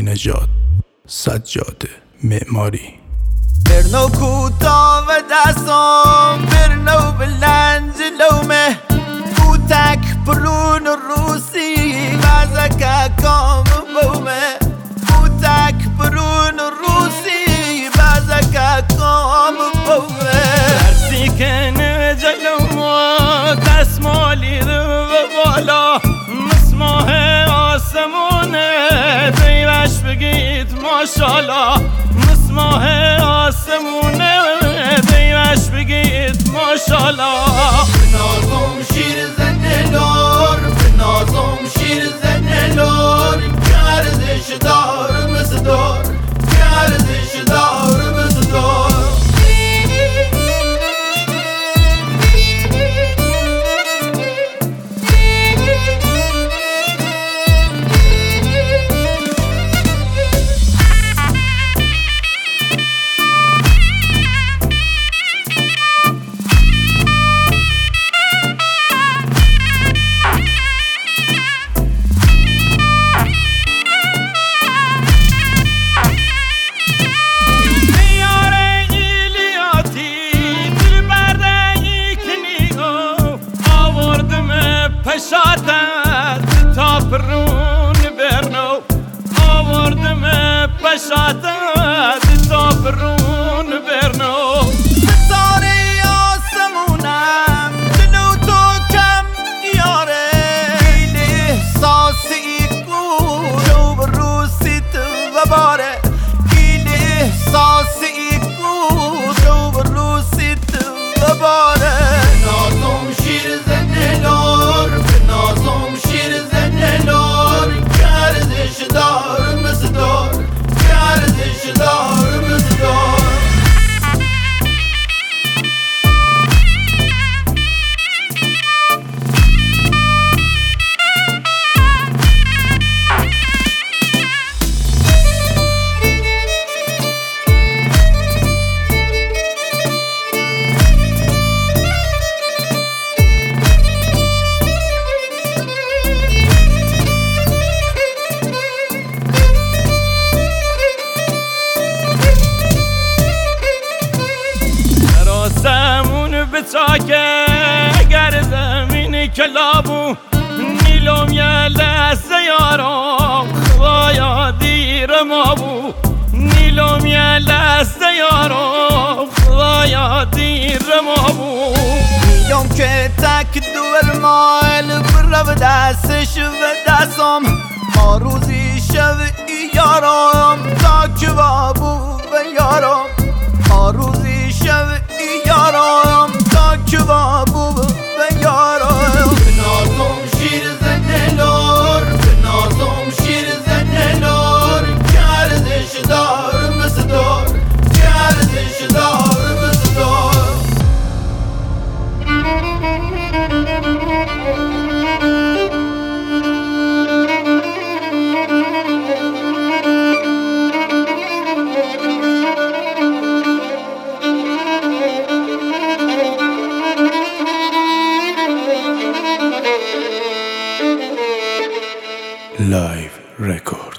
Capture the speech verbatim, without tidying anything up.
نژاد، سجاده معماری. برنو کوتا و دستام برنو بلند جلومه کوتک پرون روسی بازک کام بومه کوتک پرون روسی بازک کام بومه درسی کنه جلومو دستمالی رو بالا مسماه آسمونه دیوش بگید ماشالله مسماه آسمونه دیوش بگید ماشالله بنازم شیر زنده لار بنازم شیر زنده لار گردش دار مصدار گردش دار مصدار پشاتت تا پرون برنو آوردم پشاتت تا پرون برنو ستاره آسمونم جلو تو کم یاره ایل احساسی کو جو بروسیت و باره ایل احساسی کو جو بروسیت و باره نازم شیر زنده لار نازم شیر زنده لار گردش دار مصدار گردش دار مصدار بچاکه گر زمین کلابو نیلوم یه لحظه یارم خدایا دیر ما بو نیلوم یه لحظه یارم خدایا دیر ما بو نیلوم که تک دور مایل برو دستش و دستم ما روزی شب یارم تا که بابو و یارم ما روزی شب یارم تا که بابو و یارم بنازم شیر زنده لار بنازم شیر زنده لار گردش دار مصدار گردش دار مصدار Live Records.